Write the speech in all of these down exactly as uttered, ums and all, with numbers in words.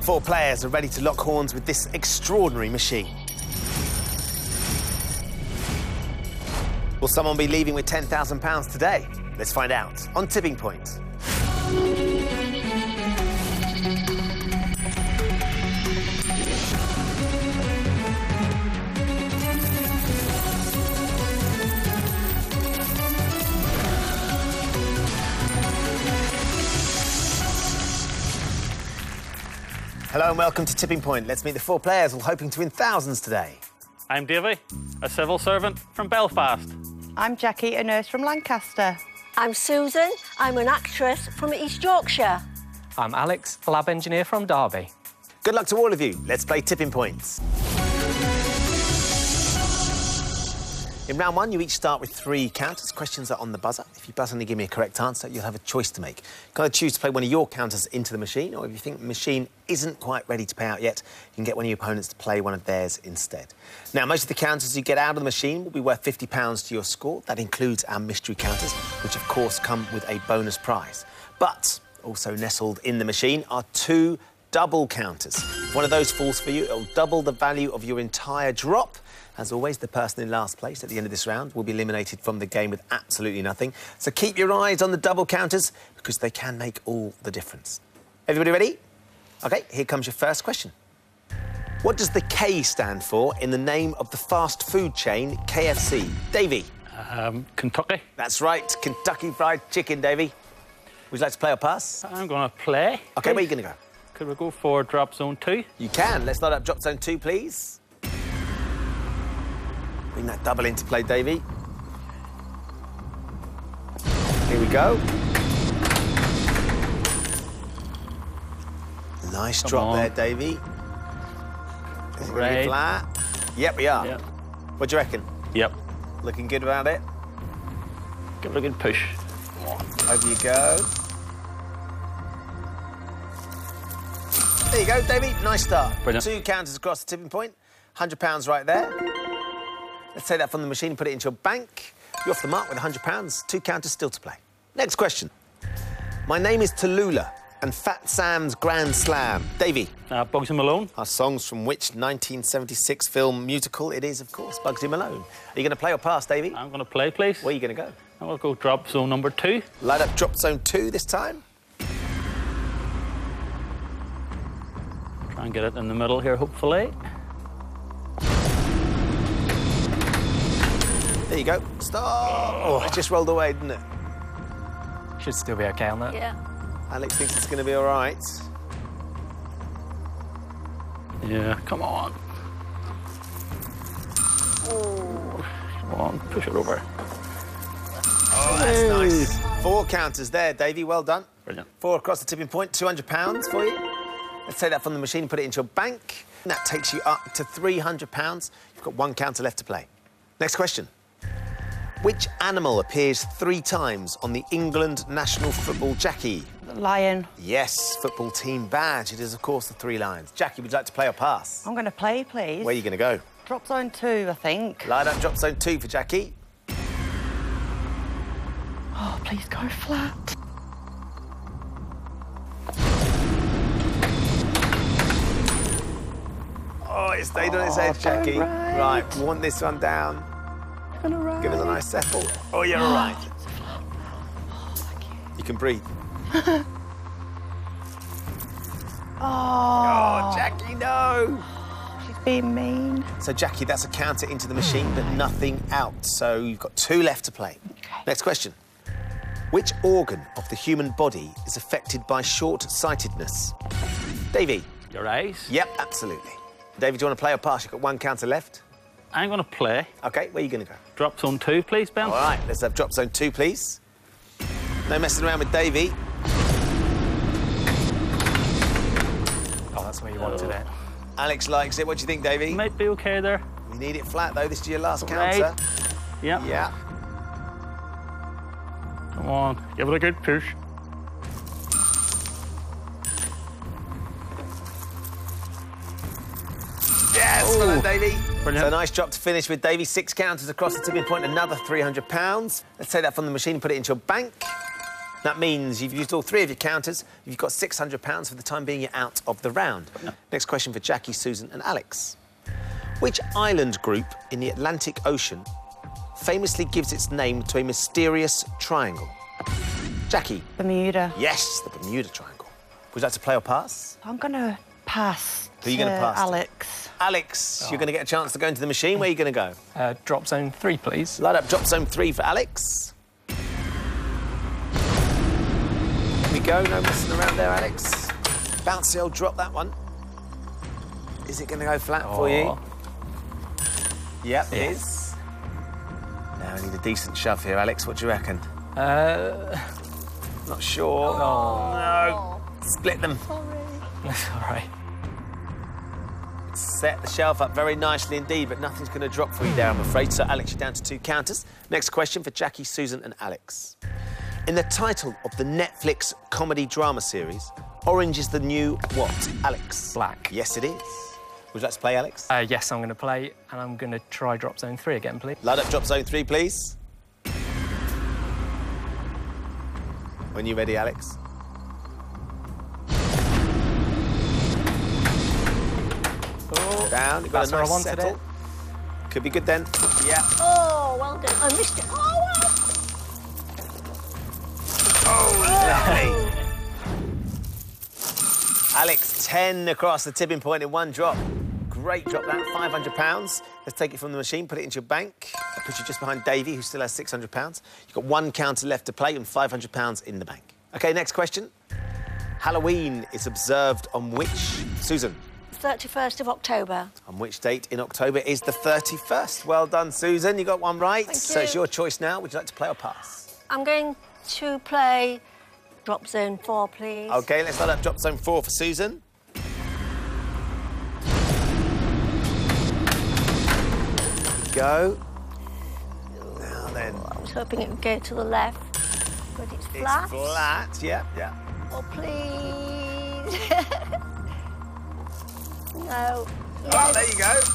Four players are ready to lock horns with this extraordinary machine. Will someone be leaving with ten thousand pounds today? Let's find out on Tipping Point. Hello and welcome to Tipping Point. Let's meet the four players all hoping to win thousands today. I'm Davy, a civil servant from Belfast. I'm Jackie, a nurse from Lancaster. I'm Susan, I'm an actress from East Yorkshire. I'm Alex, a lab engineer from Derby. Good luck to all of you. Let's play Tipping Points. In round one, you each start with three counters. Questions are on the buzzer. If you buzz and give me a correct answer, you'll have a choice to make. You can either choose to play one of your counters into the machine, or if you think the machine isn't quite ready to pay out yet, you can get one of your opponents to play one of theirs instead. Now, most of the counters you get out of the machine will be worth fifty pounds to your score. That includes our mystery counters, which, of course, come with a bonus prize. But also nestled in the machine are two double counters. If one of those falls for you, it'll double the value of your entire drop. As always, the person in last place at the end of this round will be eliminated from the game with absolutely nothing. So keep your eyes on the double counters, because they can make all the difference. Everybody ready? OK, here comes your first question. What does the K stand for in the name of the fast food chain K F C? Davey? Um, Kentucky. That's right, Kentucky Fried Chicken, Davey. Would you like to play or pass? I'm going to play. OK, where are you going to go? Could we go for drop zone two? You can. Let's start up drop zone two, please. Bring that double into play, Davey. Here we go. Nice Come drop on. there, Davey. Is it gonna be Right. flat? Yep, we are. Yep. What do you reckon? Yep. Looking good about it? Give it a good push. Over you go. There you go, Davey. Nice start. Brilliant. Two counters across the tipping point. one hundred pounds right there. Let's take that from the machine and put it into your bank. You're off the mark with one hundred pounds. Two counters still to play. Next question. My name is Tallulah and Fat Sam's Grand Slam. Davey. Uh, Bugsy Malone. Our songs from which nineteen seventy-six film musical? It is, of course, Bugsy Malone. Are you going to play or pass, Davey? I'm going to play, please. Where are you going to go? I will go drop zone number two. Light up drop zone two this time. Try and get it in the middle here, hopefully. There you go. Stop! Oh, it just rolled away, didn't it? Should still be OK on that. Yeah. Alex thinks it's going to be all right. Yeah, come on. Oh. Come on, push it over. Oh, that's nice. Four counters there, Davey. Well done. Brilliant. Four across the tipping point, two hundred pounds for you. Let's take that from the machine and put it into your bank. And that takes you up to three hundred pounds. You've got one counter left to play. Next question. Which animal appears three times on the England national football Jackie? Lion. Yes, football team badge. It is, of course, the Three Lions. Jackie, would you like to play or pass? I'm going to play, please. Where are you going to go? Drop zone two, I think. Light up drop zone two for Jackie. Oh, please go flat. Oh, it stayed on its edge, Jackie. right. Right, we want this one down. Gonna ride. Give us a nice settle. Oh, you're all right. Oh, thank you. You can breathe. Oh, Oh, Jackie, no! she's being mean. So, Jackie, that's a counter into the machine, but nothing out. So you've got two left to play. Okay. Next question. Which organ of the human body is affected by short-sightedness? Davey? Your eyes. Yep, absolutely. Davey, do you want to play or pass? You've got one counter left. I'm going to play. OK, where are you going to go? Drop zone two, please, Ben. All right, let's have drop zone two, please. No messing around with Davey. Oh, that's where you wanted it. Alex likes it. What do you think, Davey? Might be OK there. We need it flat, though. This is your last Right. counter. Yep. Yeah. Come on, give it a good push. Yes, well done, Davey. Brilliant. So nice drop to finish with, Davey. Six counters across the tipping point, another three hundred pounds. Let's take that from the machine and put it into your bank. That means you've used all three of your counters. You've got six hundred pounds for the time being. You're out of the round. Next question for Jackie, Susan and Alex. Which island group in the Atlantic Ocean famously gives its name to a mysterious triangle? Jackie. Bermuda. Yes, the Bermuda Triangle. Would you like to play or pass? I'm going to pass. Who are you going to pass to? Alex. Alex, you're going to get a chance to go into the machine. Where are you going to go? Uh, drop zone three, please. Light up drop zone three for Alex. Here we go, no messing around there, Alex. Bouncy old drop, that one. Is it going to go flat Oh. for you? Yep, it Yes. is. Now I need a decent shove here, Alex. What do you reckon? Uh, Not sure. Oh. No. Split them. that's all right. Set the shelf up very nicely indeed, but nothing's going to drop for you there, I'm afraid. So, Alex, you're down to two counters. Next question for Jackie, Susan and Alex. In the title of the Netflix comedy drama series, Orange is the New what, Alex? Black. Yes, it is. Would you like to play, Alex? Uh, yes, I'm going to play, and I'm going to try drop zone three again, please. Light up drop zone three, please. When you're ready, Alex. Oh, Down, you've got that's a where I nice wanted settle. it. Could be good then. Yeah. Oh, well done. I missed it. Oh, Lovely. Alex, ten across the tipping point in one drop. Great drop, that. five hundred pounds. Let's take it from the machine, put it into your bank. That puts you just behind Davey, who still has six hundred pounds. You've got one counter left to play and five hundred pounds in the bank. OK, next question. Halloween is observed on which... Susan? thirty-first of October. On which date in October is the thirty-first? Well done, Susan. You got one right. Thank So you. it's your choice now. Would you like to play or pass? I'm going to play drop zone four, please. OK, let's light up drop zone four for Susan. Go. Now then. I was hoping it would go to the left, but it's flat. It's flat. Yeah, yeah. Oh, please. No. Oh, Yes. there you go.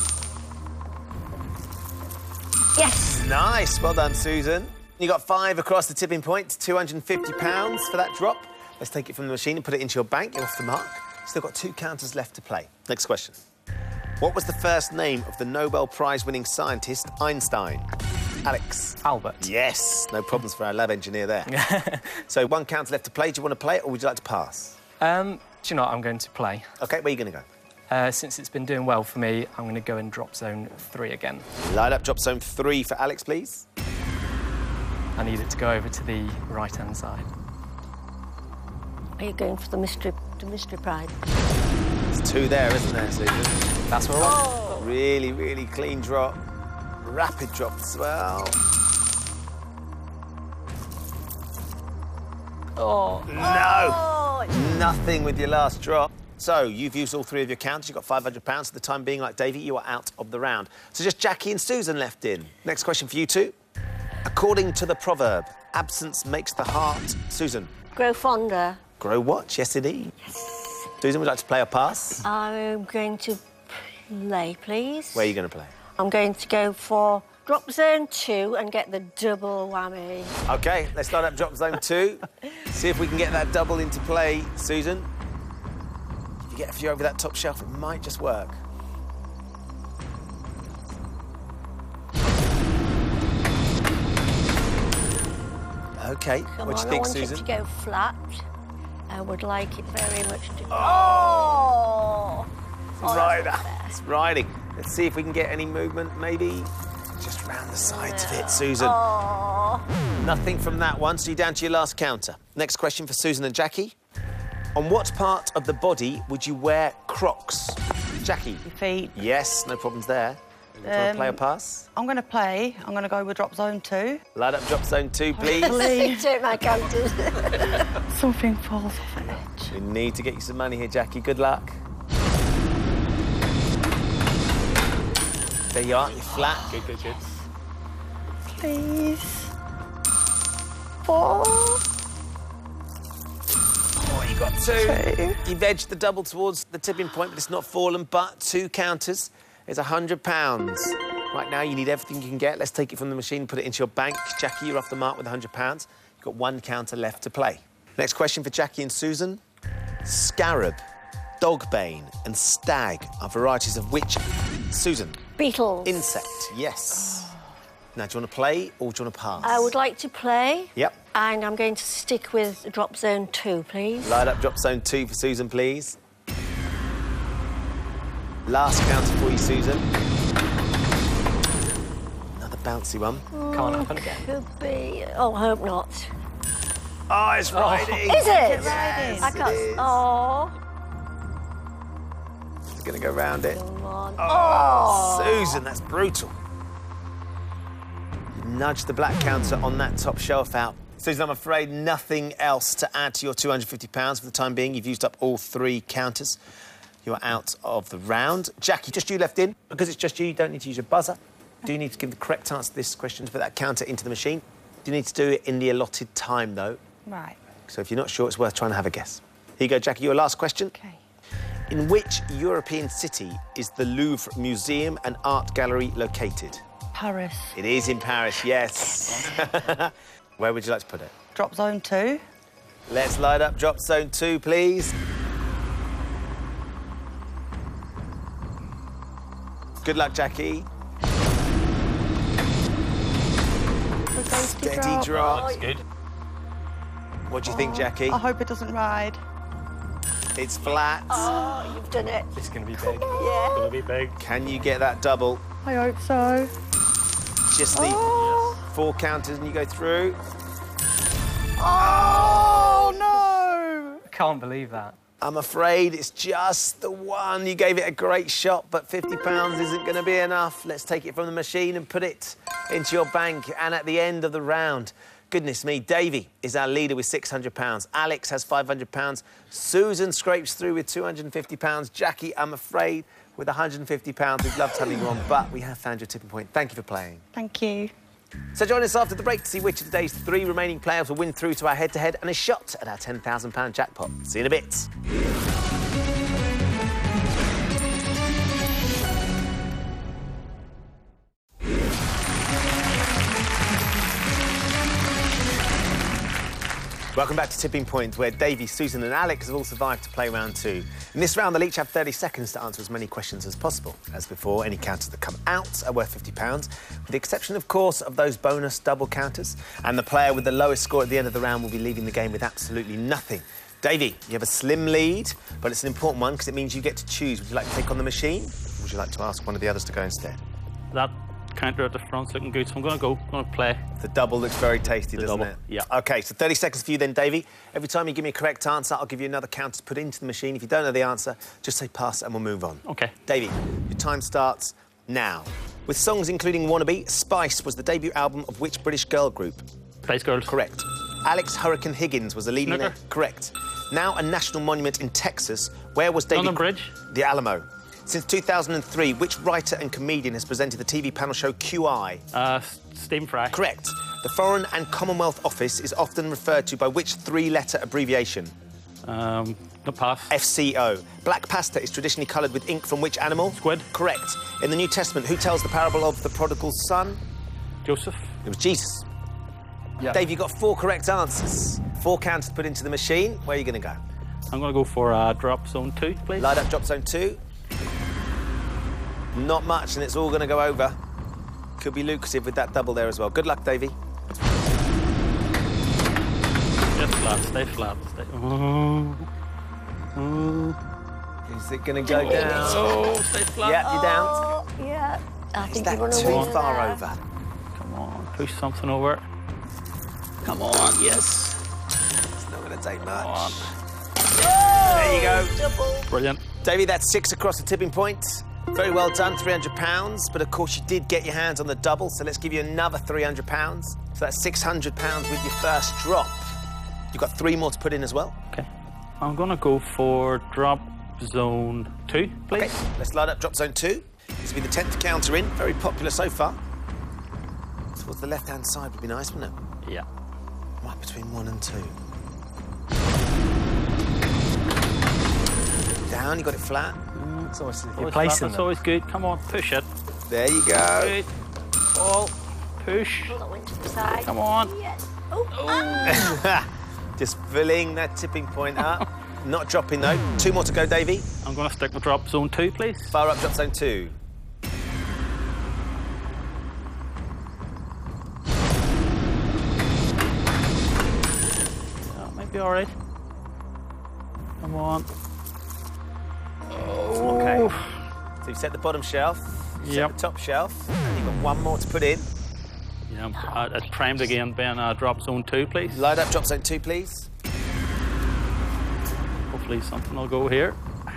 Yes. Nice. Well done, Susan. You got five across the tipping point, two hundred and fifty pounds for that drop. Let's take it from the machine and put it into your bank. You're off the mark. Still got two counters left to play. Next question. What was the first name of the Nobel Prize-winning scientist Einstein? Alex. Albert. Yes. No problems for our lab engineer there. So one counter left to play. Do you want to play it or would you like to pass? Um, do you know what? I'm going to play. OK, where are you going to go? Uh, since it's been doing well for me, I'm going to go and drop zone three again. Light up drop zone three for Alex, please. I need it to go over to the right-hand side. Are you going for the mystery, the mystery prize? There's two there, isn't there, Susan? That's where I want. Oh. Really, really clean drop. Rapid drop as well. Oh. No! Oh, Nothing with your last drop. So, you've used all three of your counters. You've got five hundred pounds. For the time being, like Davey, you are out of the round. So just Jackie and Susan left in. Next question for you two. According to the proverb, absence makes the heart... Susan. grow fonder. Grow what? Yes, indeed. Susan, would you like to play or pass? I'm going to play, please. Where are you going to play? I'm going to go for drop zone two and get the double whammy. OK, let's start up drop zone two. See if we can get that double into play, Susan. If you get a few over that top shelf, it might just work. OK, Come what do on, you I think, want Susan? it to go flat. I would like it very much to... Oh! Oh, Rider. that's not fair. It's riding. Let's see if we can get any movement, maybe just round the sides of it, Susan. Oh. Nothing from that one, so you're down to your last counter. Next question for Susan and Jackie. On what part of the body would you wear Crocs? Jackie? Your feet. Yes, no problems there. Do you want to play or Um, pass? I'm going to play. I'm going to go with drop zone two. Light up drop zone two, please. Please. Take my counters. Something falls off the edge. We need to get you some money here, Jackie. Good luck. There you are, you're flat. Good, good, good. Please. Four. Oh, you got two. Two. You've edged the double towards the tipping point, but it's not fallen. But two counters is one hundred pounds. Right now, you need everything you can get. Let's take it from the machine, put it into your bank. Jackie, you're off the mark with one hundred pounds. You've You've got one counter left to play. Next question for Jackie and Susan. Scarab, dogbane and stag are varieties of which? Susan? Beetles. Insect, yes. Now, do you want to play or do you want to pass? I would like to play. Yep. And I'm going to stick with drop zone two, please. Light up drop zone two for Susan, please. Last counter for you, Susan. Another bouncy one. Can't happen again. Could be. Oh, I hope not. Oh, it's riding. Is it? Yes, I can't. it is. Oh. It's going to go round it. Come on. Oh, Susan, that's brutal. Nudge the black counter on that top shelf out. Susan, I'm afraid nothing else to add to your two hundred fifty pounds for the time being. You've used up all three counters. You're out of the round. Jackie, just you left in. Because it's just you, you don't need to use your buzzer. Do you need to give the correct answer to this question to put that counter into the machine? Do you need to do it in the allotted time, though? Right. So if you're not sure, it's worth trying to have a guess. Here you go, Jackie, your last question. OK. In which European city is the Louvre Museum and Art Gallery located? Paris. It is in Paris, yes. Where would you like to put it? Drop zone two. Let's light up drop zone two, please. Good luck, Jackie. Steady drop. That's good. What do you think, Jackie? I hope it doesn't ride. It's flat. Oh, you've done it. It's going to be big. Yeah. Gonna be big. Can you get that double? I hope so. Just need Oh, four counters and you go through. oh no! I can't believe that. I'm afraid it's just the one. You gave it a great shot, but fifty pounds isn't going to be enough. Let's take it from the machine and put it into your bank. And at the end of the round, goodness me, Davey is our leader with six hundred pounds. Alex has five hundred pounds. Susan scrapes through with two hundred fifty pounds. Jackie, I'm afraid, with one hundred fifty pounds. We've loved having you on, but we have found your tipping point. Thank you for playing. Thank you. So join us after the break to see which of today's three remaining players will win through to our head-to-head and a shot at our ten thousand pound jackpot. See you in a bit. Welcome back to Tipping Point, where Davey, Susan and Alex have all survived to play round two. In this round, they'll each have thirty seconds to answer as many questions as possible. As before, any counters that come out are worth fifty pounds, with the exception, of course, of those bonus double counters. And the player with the lowest score at the end of the round will be leaving the game with absolutely nothing. Davey, you have a slim lead, but it's an important one because it means you get to choose. Would you like to take on the machine, or would you like to ask one of the others to go instead? That counter at the front's looking good, so I'm going to go. I'm going to play. The double looks very tasty, The doesn't double, it? yeah. OK, so thirty seconds for you then, Davey. Every time you give me a correct answer, I'll give you another counter to put into the machine. If you don't know the answer, just say pass and we'll move on. OK. Davey, your time starts now. With songs including Wannabe, Spice was the debut album of which British girl group? Spice Girls. Correct. Alex Hurricane Higgins was the leading... Snooker. Correct. Now a national monument in Texas, where was Davey... London Bridge. The Alamo. Since two thousand three, which writer and comedian has presented the T V panel show Q I? Uh, Stephen Fry. Correct. The Foreign and Commonwealth Office is often referred to by which three-letter abbreviation? Um, the pass. F C O. Black pasta is traditionally coloured with ink from which animal? Squid. Correct. In the New Testament, who tells the parable of the prodigal son? Joseph. It was Jesus. Yeah. Dave, you got four correct answers. Four counters put into the machine. Where are you going to go? I'm going to go for uh, drop zone two, please. Light up drop zone two. Not much, and it's all going to go over. Could be lucrative with that double there as well. Good luck, Davey. Just flat. Stay flat. Stay... Oh. Oh. Is it going to go down? Oh, stay flat. Yeah, you're down. Oh, yeah. I Is think that you're going to too win far there. over? Come on, push something over. Come on, yes. It's not going to take Come much. on. There you go. Double. Brilliant. Davey, that's six across the tipping point. Very well done, three hundred pounds. But, of course, you did get your hands on the double, so let's give you another three hundred pounds. So that's six hundred pounds with your first drop. You've got three more to put in as well. Okay. I'm going to go for drop zone two, please. OK, let's light up drop zone two. This will be the tenth counter in. Very popular so far. Towards the left-hand side would be nice, wouldn't it? Yeah. Right between one and two. Down, you got it flat. It's always, you're Always flat, placing That's them. always good. Come on, push it. There you go. Good. Ball. Push. That went to the side. Come on. Yes. Oh. Just filling that tipping point up. Not dropping, though. Two more to go, Davey. I'm going to stick with drop zone two, please. Fire up, drop zone two. That might be all right. Come on. OK. So you've set the bottom shelf, you've Yep. set the top shelf, and you've got one more to put in. Yeah, I'm, uh, it's primed again, Ben. Uh, drop zone two, please. Light up, drop zone two, please. Hopefully something will go here.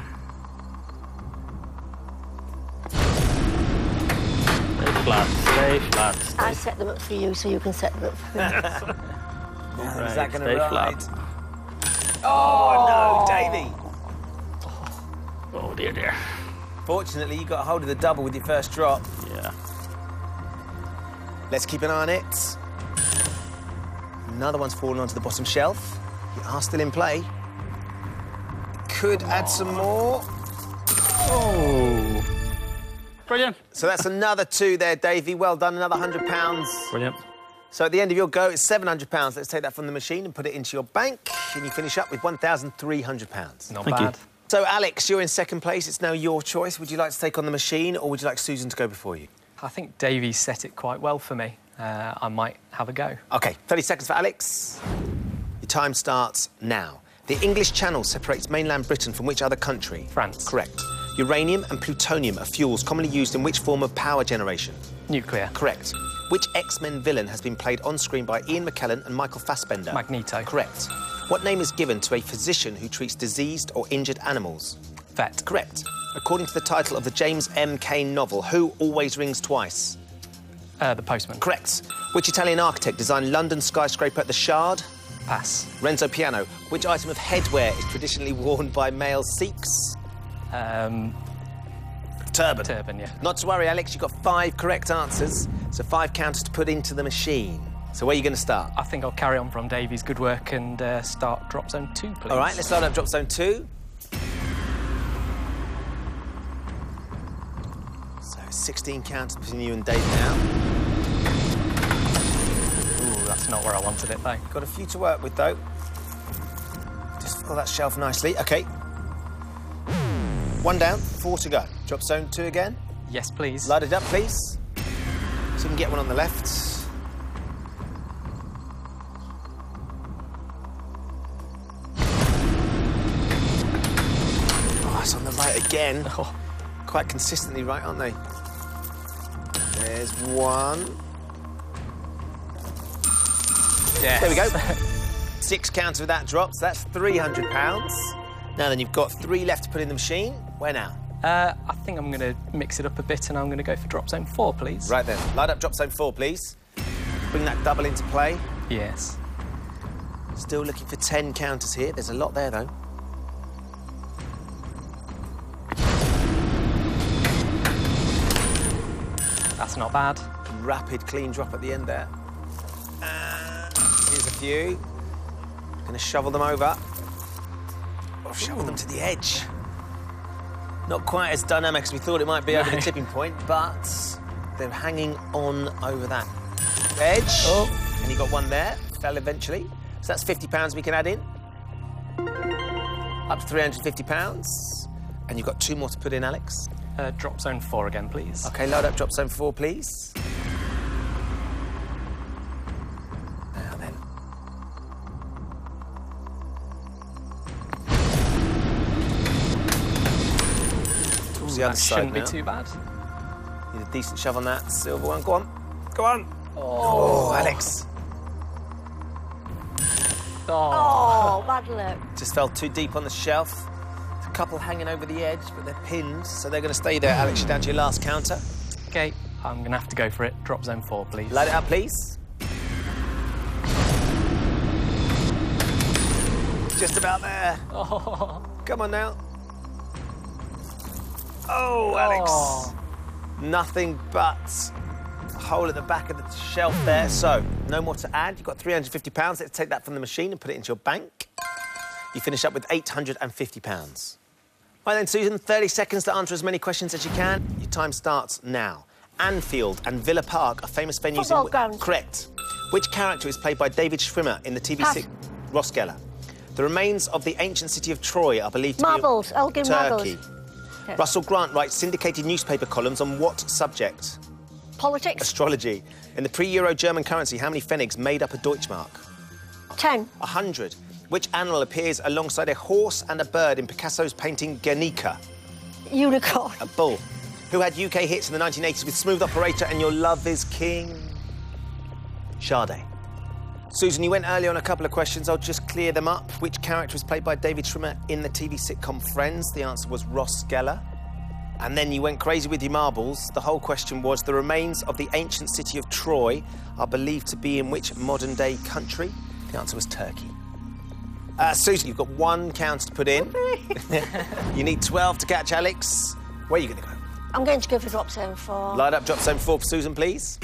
Stay flat, stay flat, stay I set them up for you so you can set them up for me. Is that going to stay ride? flat. Oh, no, Davey. Oh, dear, dear. Fortunately, you got hold of the double with your first drop. Yeah. Let's keep an eye on it. Another one's fallen onto the bottom shelf. You are still in play. Could add some more. Oh. Brilliant. So that's another two there, Davey. Well done, another one hundred pounds. Brilliant. So at the end of your go, it's seven hundred pounds. Let's take that from the machine and put it into your bank. And you finish up with one thousand three hundred pounds. Not Thank you. bad. So, Alex, you're in second place. It's now your choice. Would you like to take on the machine or would you like Susan to go before you? I think Davey set it quite well for me. Uh, I might have a go. OK, thirty seconds for Alex. Your time starts now. The English Channel separates mainland Britain from which other country? France. Correct. Uranium and plutonium are fuels commonly used in which form of power generation? Nuclear. Correct. Which X-Men villain has been played on screen by Ian McKellen and Michael Fassbender? Magneto. Correct. What name is given to a physician who treats diseased or injured animals? Vet. Correct. According to the title of the James M. Cain novel, who always rings twice? Uh, the postman. Correct. Which Italian architect designed London skyscraper at the Shard? Pass. Renzo Piano. Which item of headwear is traditionally worn by male Sikhs? Um, Turban. turban, yeah. Not to worry, Alex, you've got five correct answers, so five counters to put into the machine. So where are you going to start? I think I'll carry on from Davey's good work and uh, start drop zone two, please. All right, let's start up drop zone two. So sixteen counters between you and Dave now. Ooh, that's not where I wanted it, though. Got a few to work with, though. Just fill that shelf nicely. OK. One down, four to go. Drop zone two again. Yes, please. Light it up, please. So you can get one on the left. Oh, it's on the right again. Oh. Quite consistently right, aren't they? There's one. Yes. There we go. Six counts with that drop, so that's three hundred pounds. Now then, you've got three left to put in the machine. Where now? Uh, I think I'm going to mix it up a bit and I'm going to go for drop zone four, please. Right then. Light up drop zone four, please. Bring that double into play. Yes. Still looking for ten counters here. There's a lot there, though. That's not bad. Rapid, clean drop at the end there. Uh, here's a few. Gonna shovel them over. Or shovel them to the edge. Not quite as dynamic as we thought it might be over the tipping point, but they're hanging on over that edge. Oh. And you got one there. Fell eventually. So that's fifty pounds we can add in. Up to three hundred fifty pounds. And you've got two more to put in, Alex. Uh, drop zone four again, please. OK, load up drop zone four, please. Now then. Towards the other That side shouldn't now. be too bad. Need a decent shove on that silver one. Go on. Go on. Oh, Oh, Alex. Oh. Oh, bad luck. Just fell too deep on the shelf. There's a couple hanging over the edge, but they're pinned, so they're going to stay there. Alex, you're down to your last counter. OK, I'm going to have to go for it. Drop zone four, please. Light it up, please. Just about there. Oh. Come on now. Oh, Alex. Oh. Nothing but a hole at the back of the shelf there. So, no more to add. You've got three hundred fifty pounds. Let's take that from the machine and put it into your bank. You finish up with eight hundred fifty pounds. Right then, Susan, thirty seconds to answer as many questions as you can. Your time starts now. Anfield and Villa Park are famous venues Football in... ground. Correct. Which character is played by David Schwimmer in the T V Pass. sitcom Ross Geller? The remains of the ancient city of Troy are believed to Marbles. be... Elgin Turkey. Marbles. Okay. Russell Grant writes syndicated newspaper columns on what subject? Politics. Astrology. In the pre-Euro German currency, how many pfennigs made up a Deutschmark? Ten. A hundred. Which animal appears alongside a horse and a bird in Picasso's painting Guernica? Unicorn. A bull. Who had U K hits in the nineteen eighties with Smooth Operator and Your Love Is King? Sade. Susan, you went early on a couple of questions. I'll just clear them up. Which character was played by David Schwimmer in the T V sitcom Friends? The answer was Ross Geller. And then you went crazy with your marbles. The whole question was, the remains of the ancient city of Troy are believed to be in which modern-day country? The answer was Turkey. Uh, Susan, you've got one counter to put in. You need twelve to catch Alex. Where are you going to go? I'm going to go for drop zone four. Light up drop zone four for Susan, please.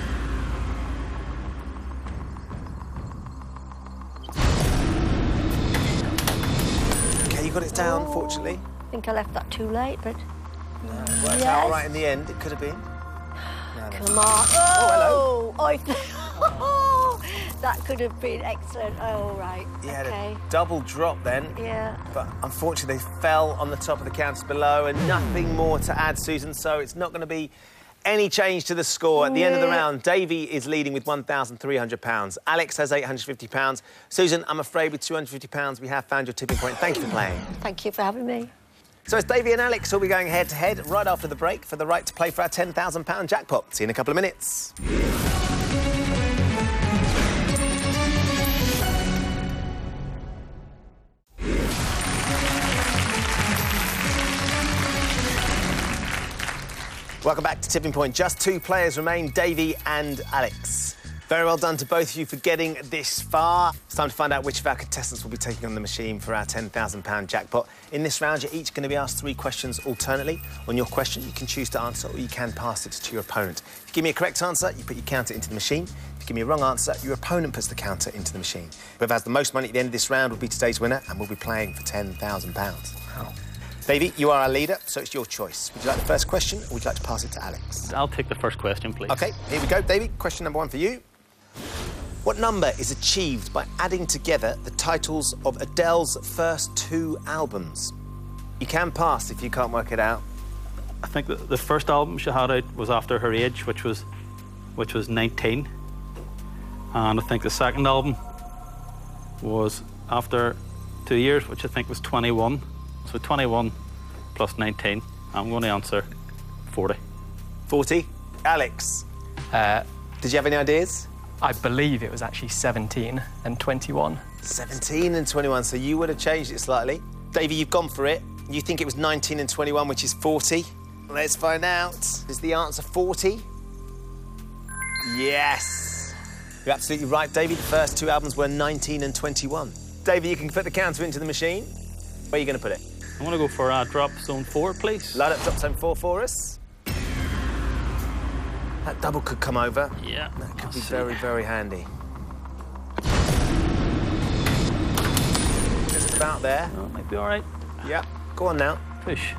OK, you got it down, Oh. fortunately. I think I left that too late, but... No, it worked Yes. out all right in the end. It could have been. No, no. Come on. Oh, hello. Oh, that could have been excellent. Oh, right. You had okay. a double drop then. Yeah. But unfortunately, they fell on the top of the counters below and nothing more to add, Susan, so it's not going to be any change to the score. At the end of the Yeah. round, Davey is leading with one thousand three hundred pounds. Alex has eight hundred fifty pounds. Susan, I'm afraid with two hundred fifty pounds, we have found your tipping point. Thank you for playing. Thank you for having me. So it's Davey and Alex who'll be going head-to-head right after the break for the right to play for our ten thousand pound jackpot. See you in a couple of minutes. Welcome back to Tipping Point. Just two players remain, Davey and Alex. Very well done to both of you for getting this far. It's time to find out which of our contestants will be taking on the machine for our ten thousand pound jackpot. In this round, you're each going to be asked three questions alternately. On your question, you can choose to answer or you can pass it to your opponent. If you give me a correct answer, you put your counter into the machine. If you give me a wrong answer, your opponent puts the counter into the machine. Whoever has the most money at the end of this round will be today's winner and we'll be playing for ten thousand pounds. Wow. Davey, you are our leader, so it's your choice. Would you like the first question or would you like to pass it to Alex? I'll take the first question, please. OK, here we go, Davey. Question number one for you. What number is achieved by adding together the titles of Adele's first two albums? You can pass if you can't work it out. I think that the first album she had out was after her age, which was, which was nineteen. And I think the second album was after two years, which I think was twenty-one. So twenty-one plus nineteen. I'm going to answer forty. forty. Alex, Uh, did you have any ideas? I believe it was actually seventeen and twenty-one. seventeen and twenty-one, so you would have changed it slightly. Davey, you've gone for it. You think it was nineteen and twenty-one, which is forty. Let's find out. Is the answer forty? Yes. You're absolutely right, Davey. The first two albums were nineteen and twenty-one. Davey, you can put the counter into the machine. Where are you going to put it? I'm going to go for uh, drop zone four, please. Light up drop zone four for us. That double could come over. Yeah. That could I'll be see. very, very handy. Just about there. Oh, it might be all right. Yep. Go on now. Push.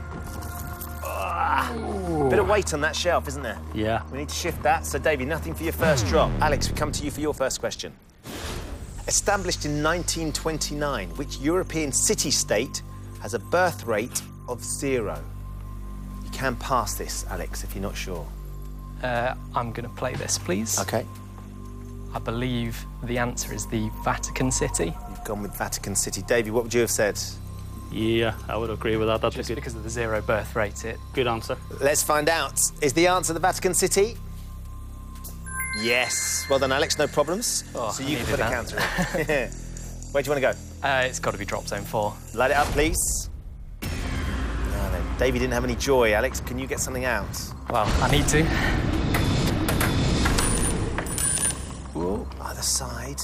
Bit of weight on that shelf, isn't there? Yeah. We need to shift that. So, Davey, nothing for your first drop. Alex, we come to you for your first question. Established in nineteen twenty-nine, which European city-state has a birth rate of zero? You can pass this, Alex, if you're not sure. Uh, I'm going to play this, please. OK. I believe the answer is the Vatican City. You've gone with Vatican City. Davey, what would you have said? Yeah, I would agree with that. That's Just a good, because of the zero birth rate, it... good answer. Let's find out. Is the answer the Vatican City? Yes. Well done, Alex. No problems. Oh, so I you can needed put a that. counter in. Where do you want to go? Uh, it's got to be drop zone four. Light it up, please. Now then, Davey didn't have any joy. Alex, can you get something out? Well, I need to. Ooh, either side.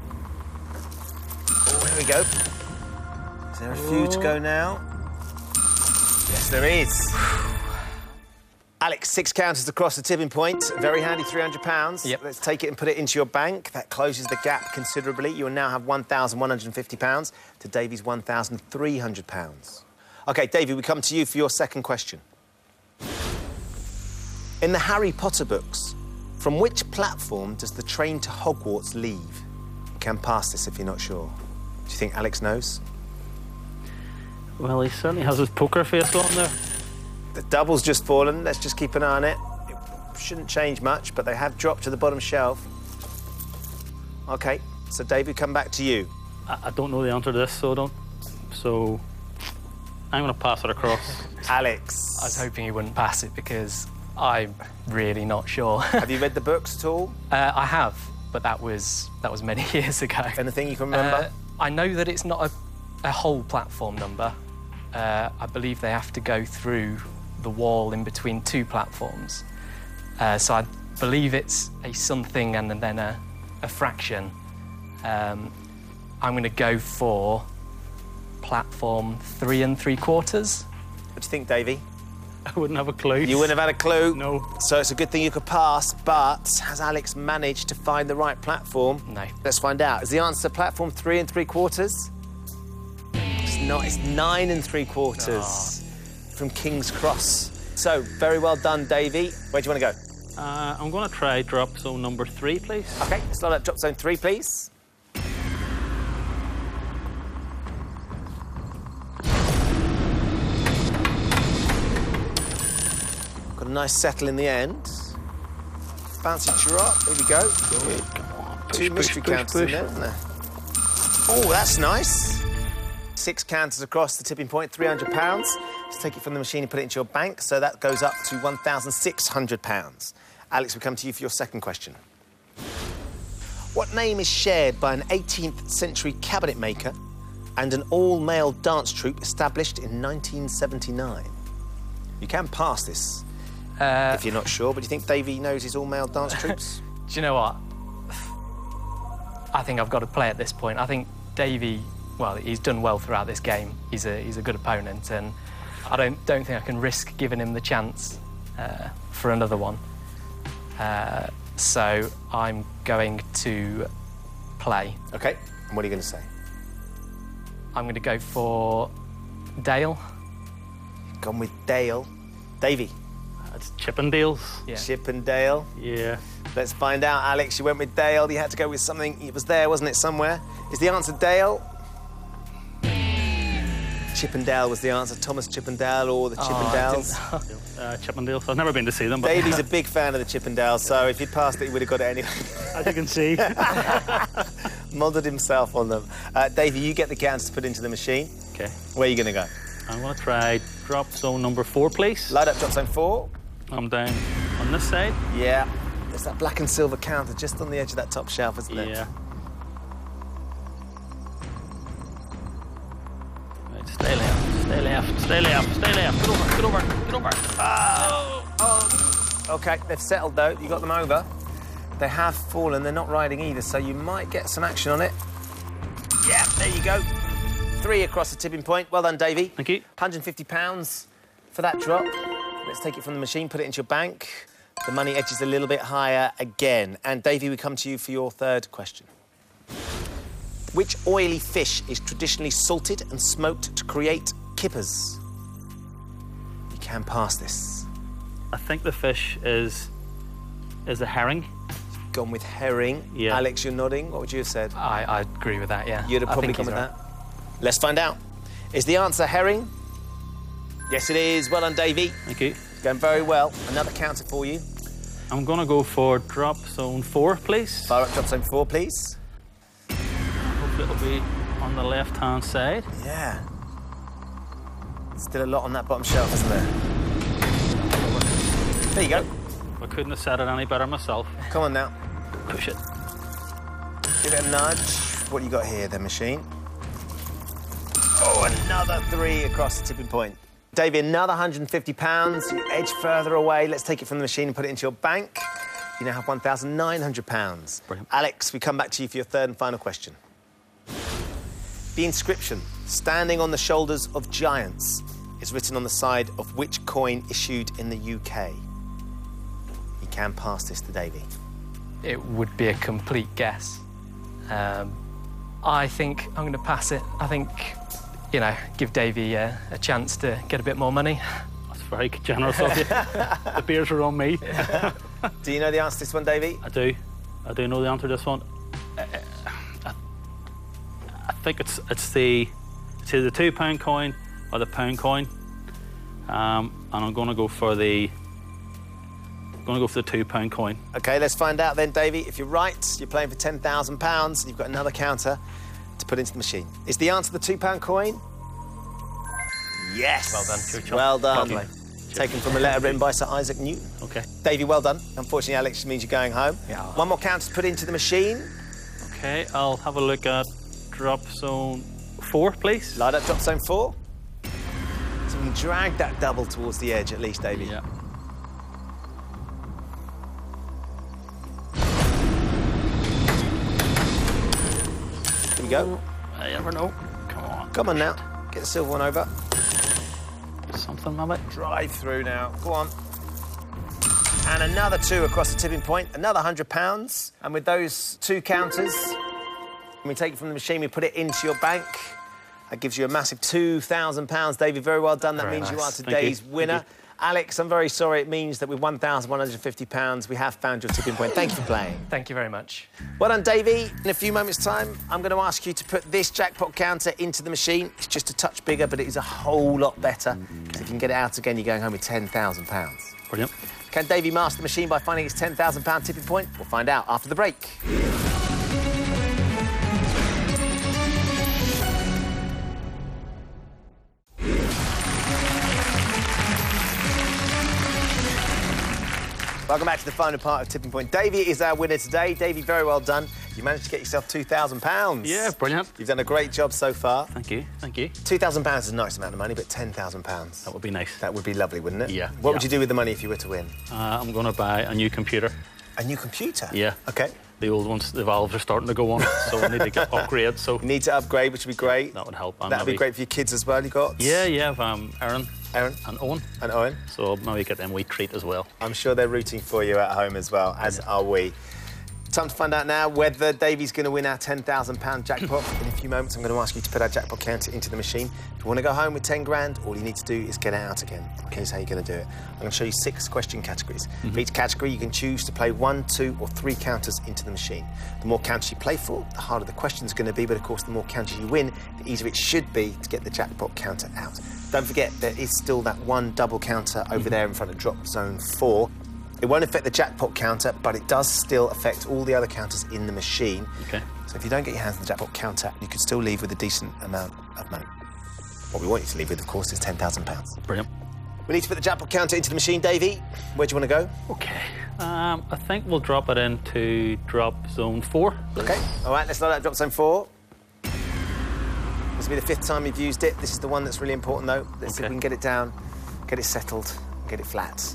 Oh, here we go. Is there a few to go now? Yes, there is. Alex, six counters across the tipping point. Very handy, three hundred pounds. Yep. Let's take it and put it into your bank. That closes the gap considerably. You will now have one thousand one hundred fifty pounds to Davey's one thousand three hundred pounds. OK, Davey, we come to you for your second question. In the Harry Potter books, From which platform does the train to Hogwarts leave? You can pass this if you're not sure. Do you think Alex knows? Well, he certainly has his poker face on there. The double's just fallen. Let's just keep an eye on it. It shouldn't change much, but they have dropped to the bottom shelf. OK, so David, come back to you. I, I don't know the answer to this, so I don't. So I'm going to pass it across. Alex. I was hoping he wouldn't pass it because I'm really not sure. Have you read the books at all? Uh, I have, but that was that was many years ago. Anything you can remember? Uh, I know that it's not a, a whole platform number. Uh, I believe they have to go through the wall in between two platforms. Uh, so I believe it's a something and then a, a fraction. Um, I'm going to go for platform three and three quarters. What do you think, Davey? I wouldn't have a clue. You wouldn't have had a clue? No. So it's a good thing you could pass, but has Alex managed to find the right platform? No. Let's find out. Is the answer platform three and three quarters? It's not. It's nine and three quarters Oh. from King's Cross. So, very well done, Davey. Where do you want to go? Uh, I'm going to try drop zone number three, please. OK, let's start at drop zone three, please. Got a nice settle in the end. Bouncy drop. There we go. Good, come on. Push, Two push, mystery push, counters push. in there, isn't there? Oh, that's nice. Six counters across the tipping point, three hundred pounds. Just take it from the machine and put it into your bank, so that goes up to one thousand six hundred pounds. Alex, we come to you for your second question. What name is shared by an eighteenth century cabinet maker and an all-male dance troupe established in nineteen seventy-nine? You can pass this Uh, if you're not sure, but do you think Davey knows his all-male dance troupes? Do you know what? I think I've got to play at this point. I think Davey, well, he's done well throughout this game. He's a he's a good opponent, and I don't don't think I can risk giving him the chance uh, for another one. Uh, so I'm going to play. OK, and what are you going to say? I'm going to go for Dale. Gone with Dale. Davey. That's Chippendales. Yeah. Chip and Dale. Yeah. Let's find out, Alex. You went with Dale. You had to go with something. It was there, wasn't it, somewhere? Is the answer Dale? Chippendale was the answer. Thomas Chippendale or the Oh, Chippendales. Uh, Chippendales. I've never been to see them, but Davey's a big fan of the Chippendales, so if he'd passed it, he would have got it anyway. as you can see. Modelled himself on them. Uh, Davey, you get the counters to put into the machine. OK. Where are you going to go? I'm going to try drop zone number four, please. Light up drop zone four. I'm down on this side. Yeah. There's that black and silver counter just on the edge of that top shelf, isn't there? Yeah. Right, stay left, stay left, stay left, stay left. Get over, get over, get over. Oh, oh. OK, they've settled, though. You got them over. They have fallen. They're not riding either, so you might get some action on it. Yeah, there you go. Three across the tipping point. Well done, Davey. Thank you. one hundred fifty pounds for that drop. Let's take it from the machine, put it into your bank. The money edges a little bit higher again. And, Davey, we come to you for your third question. Which oily fish is traditionally salted and smoked to create kippers? You can pass this. I think the fish is is a herring. Gone with herring. Yeah. Alex, you're nodding. What would you have said? I, I agree with that, yeah. You'd have I probably think gone he's with right. that. Let's find out. Is the answer herring? Yes, it is. Well done, Davey. Thank you. Going very well. Another counter for you. I'm going to go for drop zone four, please. Fire up drop zone four, please. Hopefully it'll be on the left-hand side. Yeah. Still a lot on that bottom shelf, isn't there? There you go. I couldn't have said it any better myself. Come on now. Push it. Give it a nudge. What you got here, then, machine? Oh, another three across the tipping point. Davey, another one hundred fifty pounds. You edge further away. Let's take it from the machine and put it into your bank. You now have one thousand nine hundred pounds. Brilliant. Alex, we come back to you for your third and final question. The inscription, standing on the shoulders of giants, is written on the side of which coin issued in the U K? You can pass this to Davey. It would be a complete guess. Um, I think I'm going to pass it. I think, you know, give Davey uh, a chance to get a bit more money. That's very generous of you. The beers are on me. Do you know the answer to this one, Davey? I do. I do know the answer to this one. I, I, I think it's it's the it's either the two pound coin or the pound coin. Um, and I'm going to go for the I'm going to go for the two pound coin. OK, let's find out then, Davey. If you're right, you're playing for ten thousand pounds. You've got another counter to put into the machine. Is the answer the two pound coin? Yes. Well done. Good job. Well done. Well done. Taken from a letter written by Sir Isaac Newton. Okay. Davey, well done. Unfortunately, Alex, means you're going home. Yeah. One more counter to put into the machine. Okay, I'll have a look at drop zone four, please. Light up drop zone four. So we can drag that double towards the edge at least, Davey. Yeah. Here we go. I never know. Come on. Come on now. Get the silver one over. Something, maybe. Drive through now. Go on. And another two across the tipping point. Another one hundred pounds. And with those two counters, we take it from the machine, we put it into your bank. That gives you a massive two thousand pounds. David, very well done. That Very means you nice. are Thank today's you. winner. Thank you. Alex, I'm very sorry. It means that with one thousand one hundred fifty pounds, we have found your tipping point. Thank you for playing. Thank you very much. Well done, Davey. In a few moments' time, I'm going to ask you to put this jackpot counter into the machine. It's just a touch bigger, but it is a whole lot better. Because if you can get it out again, you're going home with ten thousand pounds. Brilliant. Can Davey master the machine by finding its ten thousand pound tipping point? We'll find out after the break. Welcome back to the final part of Tipping Point. Davey is our winner today. Davey, very well done. You managed to get yourself two thousand pounds. Yeah, brilliant. You've done a great job so far. Thank you. Thank you. two thousand pounds is a nice amount of money, but ten thousand pounds. That would be nice. That would be lovely, wouldn't it? Yeah, What yeah. would you do with the money if you were to win? Uh, I'm going to buy a new computer. A new computer? Yeah. OK. The old ones, the valves are starting to go on, so I need to get upgrade. So You need to upgrade, which would be great. that would help. And That would be maybe- great for your kids as well, you got? Yeah, yeah. Um, Aaron Aaron and Owen. and Owen. So maybe get them a wee treat as well. I'm sure they're rooting for you at home as well, as are we. Time to find out now whether Davey's going to win our ten thousand pound jackpot. In a few moments, I'm going to ask you to put our jackpot counter into the machine. If you want to go home with ten grand, all you need to do is get it out again. Here's how you're going to do it. I'm going to show you six question categories. Mm-hmm. For each category, you can choose to play one, two, or three counters into the machine. The more counters you play for, the harder the question's going to be, but of course, the more counters you win, the easier it should be to get the jackpot counter out. Don't forget, there is still that one double counter over Mm-hmm. there in front of drop zone four. It won't affect the jackpot counter, but it does still affect all the other counters in the machine. Okay. So if you don't get your hands on the jackpot counter, you could still leave with a decent amount of money. What we want you to leave with, of course, is ten thousand pounds. Brilliant. We need to put the jackpot counter into the machine. Davey, where do you want to go? Okay. Um, I think we'll drop it into drop zone four. OK. All right, let's load out drop zone four. This will be the fifth time you've used it. This is the one that's really important, though. Let's see if Okay. we can get it down, get it settled, and get it flat.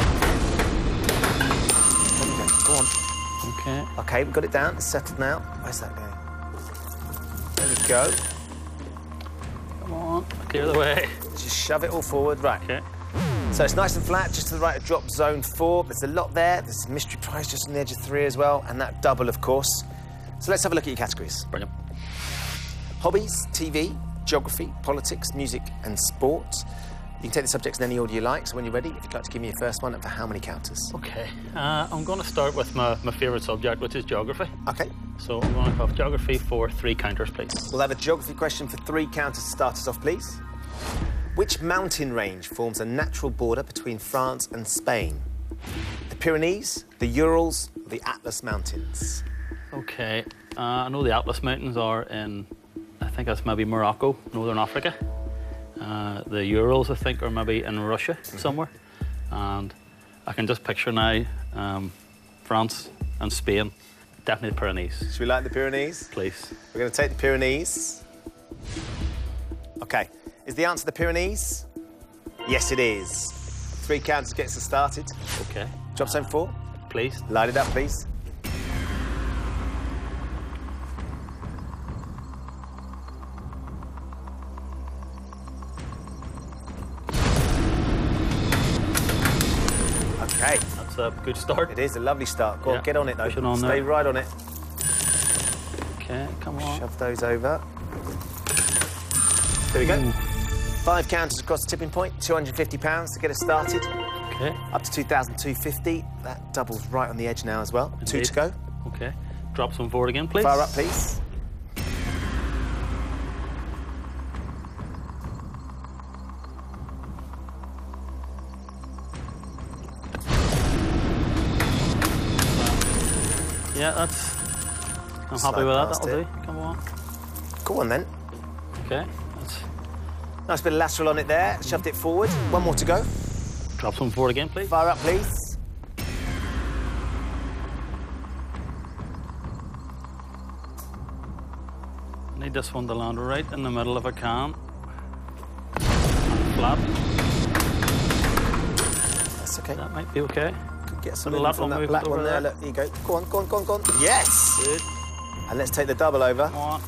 There we go. Go on. Okay. OK, we've got it down. It's settled now. Where's that going? There we go. Come on. Clear the way. Just shove it all forward. Right. Okay. So it's nice and flat, just to the right of drop zone four. There's a lot there. There's a mystery prize just on the edge of three as well, and that double, of course. So let's have a look at your categories. Brilliant. Hobbies, T V, geography, politics, music, and sport. You can take the subjects in any order you like, so when you're ready, if you'd like to give me your first one, and for how many counters? Okay. Uh, I'm going to start with my, my favourite subject, which is geography. OK. So I'm going to have geography for three counters, please. We'll have a geography question for three counters to start us off, please. Which mountain range forms a natural border between France and Spain? The Pyrenees, the Urals, or the Atlas Mountains? Okay. Uh, I know the Atlas Mountains are in, I think that's maybe Morocco, Northern Africa. Uh, the Urals, I think, are maybe in Russia somewhere. And I can just picture now um, France and Spain. Definitely the Pyrenees, Should we like the Pyrenees? please. We're going to take the Pyrenees. OK. Is the answer the Pyrenees? Yes, it is. Three counters gets us started. Okay. Drop zone four. Please. Light it up, please. OK. That's a good start. It is a lovely start. Go Yeah, on, get on it, though. push it on Stay there. right on it. Okay, come on. Shove those over. There we go. Five counters across the tipping point, two hundred fifty pounds to get us started. Okay. Up to two thousand two hundred fifty. That doubles right on the edge now as well. Two Indeed. to go. Okay. Drop some forward again, please. Fire up, please. Yeah, that's... I'm Slide happy with that, past that'll it. do. Come on. Go on then. Okay. That's... Nice bit of lateral on it there. Shoved it forward. One more to go. Drop some forward again, please. Fire up, please. Need this one to land right in the middle if I can. Flat. That's okay. That might be okay. Could get some Little in from lateral that move black over one there. there. Look, here you go. Go on, go on, go on, go on. Yes! Good. And let's take the double over. Come on.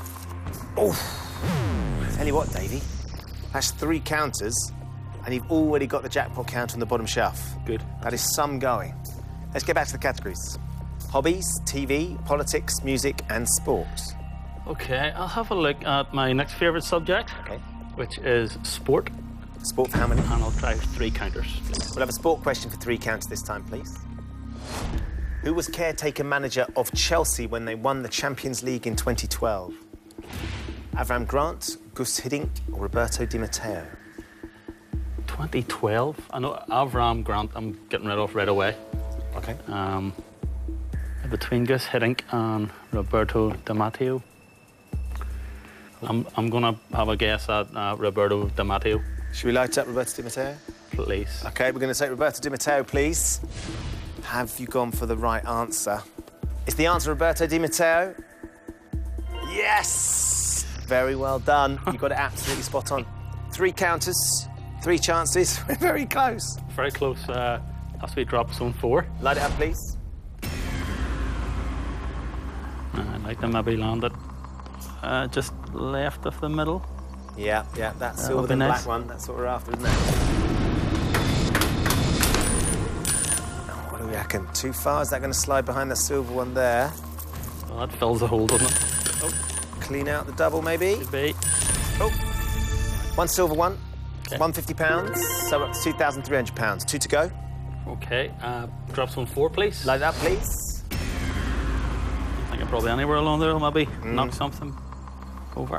Oh. Tell you what, Davey. That's three counters, and you've already got the jackpot count on the bottom shelf. Good. That is some going. Let's get back to the categories. Hobbies, T V, politics, music, and sports. Okay, I'll have a look at my next favourite subject, Okay. which is sport, Sport for how many? and I'll try three counters. We'll have a sport question for three counters this time, please. Who was caretaker manager of Chelsea when they won the Champions League in twenty twelve? Avram Grant, Gus Hiddink, or Roberto Di Matteo? twenty twelve. I know Avram Grant I'm getting rid of right away. Okay. Um, between Gus Hiddink and Roberto Di Matteo. I'm, I'm going to have a guess at uh, Roberto Di Matteo, Should we light up Roberto Di Matteo? please. Okay, we're going to take Roberto Di Matteo, please. Have you gone for the right answer? Is the answer Roberto Di Matteo? Yes! Very well done. You got it absolutely spot on. Three counters, three chances. We're very close. Very close. Uh, has to be drop zone four. Light it up, please. Uh, I'd like to maybe land it uh, just left of the middle. Yeah, yeah, that's That silver would be and nice. black one. That's what we're after, isn't it? Oh, what do we reckon? Too far? Is that going to slide behind the silver one there? Well, that fills the hole, doesn't it? Clean out the double, maybe? Could be. Oh, one silver one, Okay. one fifty pounds, so up to two thousand three hundred pounds. Two to go. Okay, uh, drop zone four, please. Light it up, please. I think I'm probably anywhere along there. I'll maybe knock something over.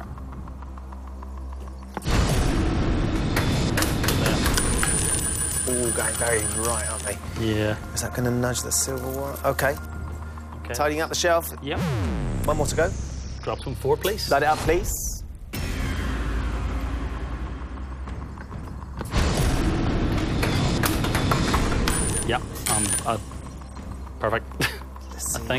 All going very right, aren't they? Yeah. Is that going to nudge the silver one? Okay. Okay. Tidying up the shelf. Yep. One more to go. Drop zone four, please. Light it up, please. Yep. Um. Uh, perfect. Let's I see. think.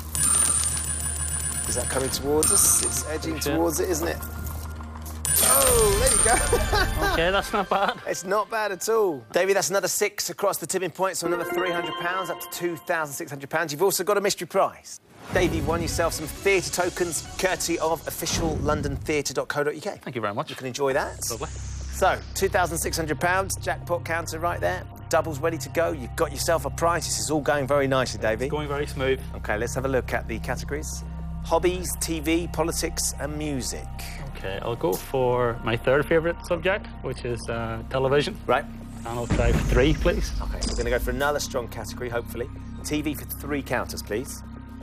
Is that coming towards us? It's edging Sure. towards it, isn't it? Oh, there you go. Okay, that's not bad. It's not bad at all. Davey, that's another six across the tipping point, so another three hundred pounds, up to two thousand six hundred pounds. You've also got a mystery prize. Davey, you've won yourself some theatre tokens, courtesy of official london theatre dot co dot uk. Thank you very much. You can enjoy that. Lovely. So, two thousand six hundred pounds, jackpot counter right there. Doubles ready to go. You've got yourself a prize. This is all going very nicely, Davey. Going very smooth. OK, let's have a look at the categories. Hobbies, T V, politics and music. Okay, I'll go for my third favourite subject, which is uh, television. Right. And I'll try three, please. OK, we're going to go for another strong category, hopefully. T V for three counters, please.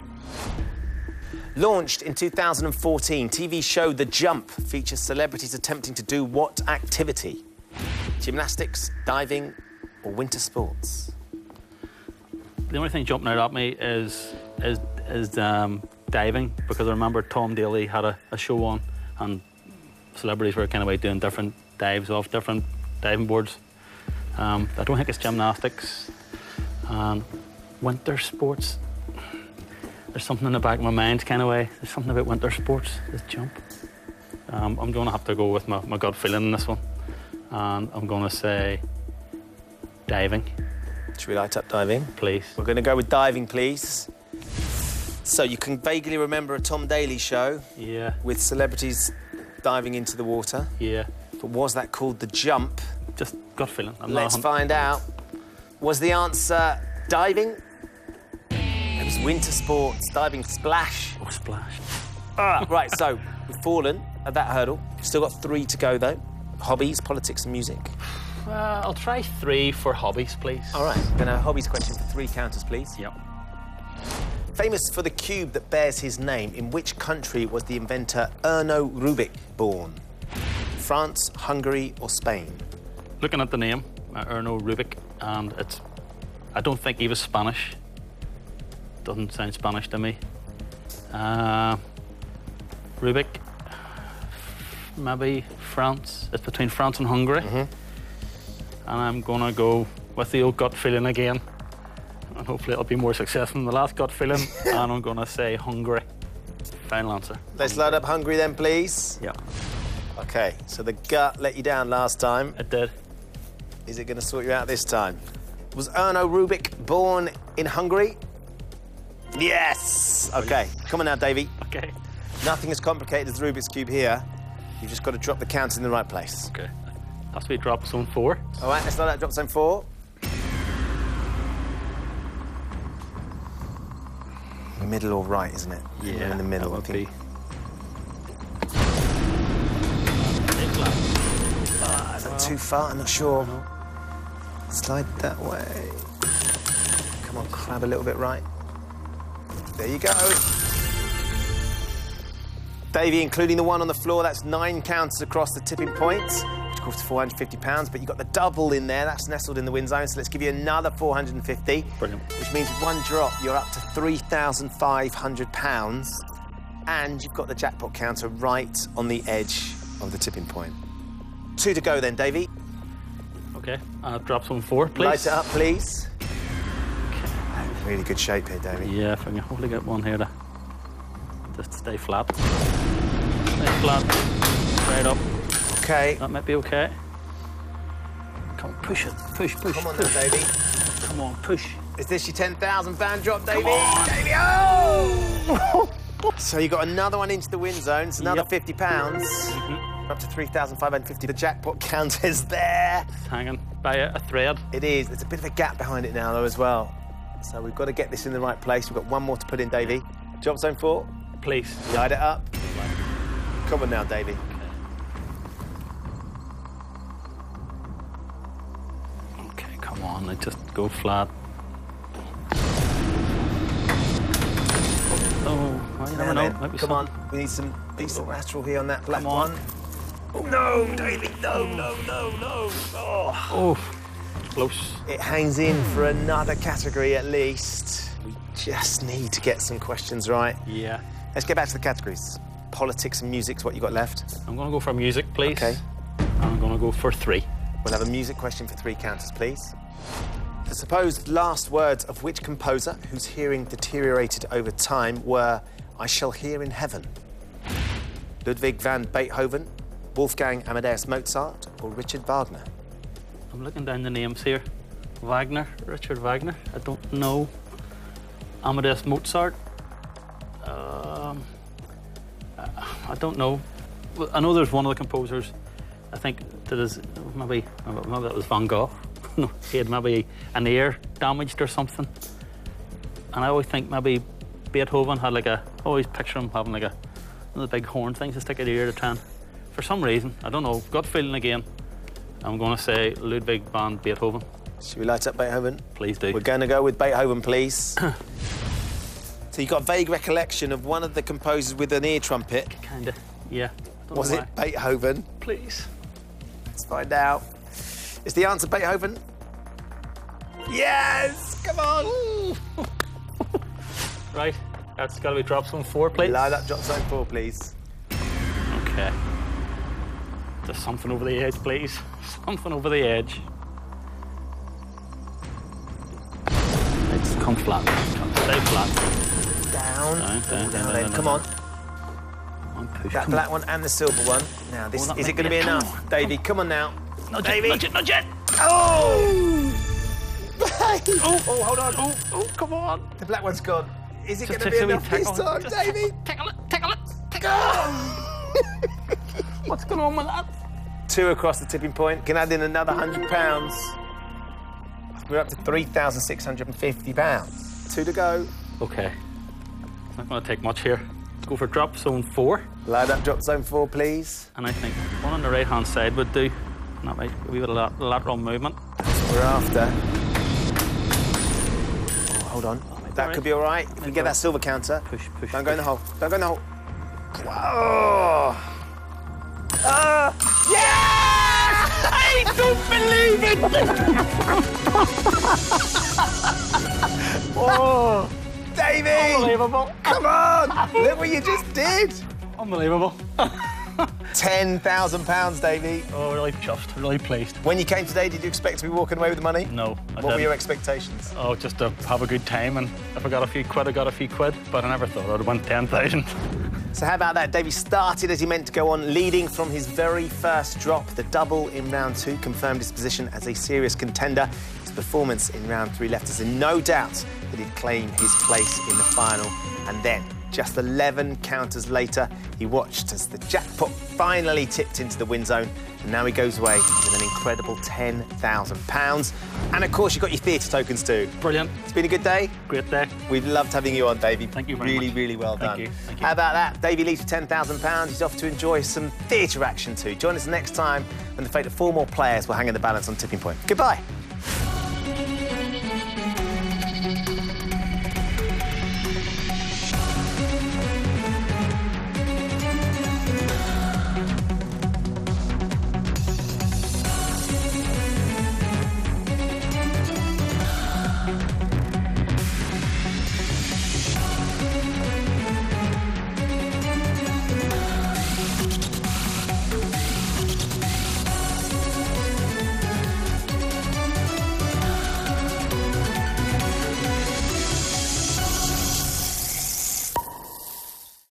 Launched in two thousand fourteen, T V show The Jump features celebrities attempting to do what activity? Gymnastics, diving, or winter sports? The only thing jumping out at me is is is um, diving, because I remember Tom Daly had a, a show on, and celebrities were kind of out doing different dives off different diving boards. Um, I don't think it's gymnastics. And winter sports. There's something in the back of my mind, kind of way. There's something about winter sports. This jump. Um, I'm going to have to go with my, my gut feeling in this one, and I'm going to say diving, Should we light up diving? please. We're going to go with diving, please. So you can vaguely remember a Tom Daly show Yeah, with celebrities diving into the water. yeah. But was that called The Jump? Just gut feeling. I'm Let's not find out. Was the answer diving? It was winter sports, diving splash. Oh, splash. Ah, right, so we've fallen at that hurdle. Still got three to go, though. hobbies, politics and music? Uh, I'll try three for hobbies, please. All right, then a hobbies question for three counters, please. Yep. Famous for the cube that bears his name, in which country was the inventor Erno Rubik born? France, Hungary or Spain? Looking at the name, uh, Erno Rubik, and it's... I don't think he was Spanish. Doesn't sound Spanish to me. Uh, Rubik, maybe France. It's between France and Hungary. Mm-hmm. And I'm gonna go with the old gut feeling again. And hopefully it'll be more successful than the last gut feeling. And I'm gonna say Hungary. Final answer. Let's load up Hungary then, please. Yeah. OK, so the gut let you down last time. It did. Is it going to sort you out this time? Was Erno Rubik born in Hungary? Yes! OK, come on now, Davey. Okay. Nothing as complicated as the Rubik's Cube here. You've just got to drop the counters in the right place. Okay. Has to be drop zone four. All right, let's load up drop zone four. The middle or right, isn't it? Yeah, in the middle, that I would think. be. Ah, is that too far? I'm not sure. Slide that way. Come on, crab a little bit right. There you go. Davey, including the one on the floor, that's nine counters across the tipping points, which equals to four hundred fifty pounds, but you've got the double in there, that's nestled in the win zone, so let's give you another four hundred fifty. Brilliant. Which means with one drop, you're up to three thousand five hundred pounds, and you've got the jackpot counter right on the edge of the tipping point. Two to go then, Davey. Okay. Uh, drop zone four, please. Light it up, please. Really good shape here, Davey. Yeah, if I can hopefully get one here to just stay flat. Stay flat. Straight up. Okay. That might be okay. Come on, push it. Push, push, Come on push. then, Davey. Come on, push. Is this your ten thousand pound drop, Davey? on. Davey, oh! So you got another one into the win zone. It's another Yep. fifty pounds. Mm-hmm. Up to three thousand five hundred fifty. The jackpot counter's there. It's hanging by a, a thread. It is. There's a bit of a gap behind it now, though, as well. So we've got to get this in the right place. We've got one more to put in, Davey. Drop zone four. Please. Light it up. Come on now, Davey. Okay, come on. Let's just go flat. Oh, well, you never Now know. then, Might be come something. on. We need some decent lateral here on that black Come on. one. Oh, no, Davey. No, no, no, no. Oh. Oh, close. It hangs in for another category at least. We just need to get some questions right. Yeah. Let's get back to the categories. Politics and music's what you got left. I'm going to go for music, please. Okay. And I'm going to go for three. We'll have a music question for three counters, please. The supposed last words of which composer, whose hearing deteriorated over time, were "I shall hear in heaven"? Ludwig van Beethoven, Wolfgang Amadeus Mozart, or Richard Wagner? I'm looking down the names here. Wagner, Richard Wagner. I don't know. Amadeus Mozart. Um, I don't know. Well, I know there's one of the composers. I think that is maybe maybe that was Van Gogh. No, he had maybe an ear damaged or something. And I always think maybe Beethoven had like a. I always picture him having like a one of the big horn things to stick at the ear to try and. For some reason, I don't know. Gut feeling again. I'm going to say Ludwig van Beethoven. Should we light up Beethoven? Please do. We're going to go with Beethoven, please. So you got a vague recollection of one of the composers with an ear trumpet. Kinda, yeah. Don't Was know it why. Beethoven? Please. Let's find out. Is the answer Beethoven? Yes! Come on! Right, that's got to be drop zone four, please. Light up drop zone four, please. Okay. Just something over the edge, please. Something over the edge. Let's come flat. Stay flat. Down. Down, down, down, Now down, then, down, come down. on. On, push. That come black on. one and the silver one. Now, this Oh, that is it might going to be be it. Come enough? Davey, come on now. Nudge Davey. it, nudge it, nudge it. Oh! Oh, oh, hold on. Oh, oh, come on. The black one's gone. Is it Just going to take be a wee enough this tickle. time, Just Davey? Tickle it, tickle it, tickle it. What's going on with that? Two across the tipping point. Can add in another one hundred pounds. We're up to three thousand six hundred fifty pounds. Two to go. Okay. It's not going to take much here. Let's go for drop zone four. Load up drop zone four, please. And I think one on the right-hand side would do. And that might be with a lat- lateral movement. That's what we're after. Oh, hold on. That right. could be all right. If we Might get be that right. silver counter. Push, push, Don't go in the push. hole. Don't go in the hole. Whoa! Ah! Yeah! I don't believe it! Oh, Davey! Unbelievable. Come on! Look what you just did! Unbelievable. ten thousand pounds, Davey. Oh, really chuffed, really pleased. When you came today, did you expect to be walking away with the money? No, I What didn't. were your expectations? Oh, just to have a good time, and if I got a few quid, I got a few quid, but I never thought I'd win ten thousand. So how about that? Davey started as he meant to go on, leading from his very first drop. The double in round two confirmed his position as a serious contender. His performance in round three left us in no doubt that he'd claim his place in the final. And then, just eleven counters later, he watched as the jackpot finally tipped into the win zone, and now he goes away with an incredible ten thousand pounds. And of course, you've got your theatre tokens too. Brilliant. It's been a good day. Great day. We've loved having you on, Davey. Thank you very really, much. Really, well Thank done. you. Thank you. How about that? Davey leads with ten thousand pounds. He's off to enjoy some theatre action too. Join us next time when the fate of four more players will hang in the balance on Tipping Point. Goodbye.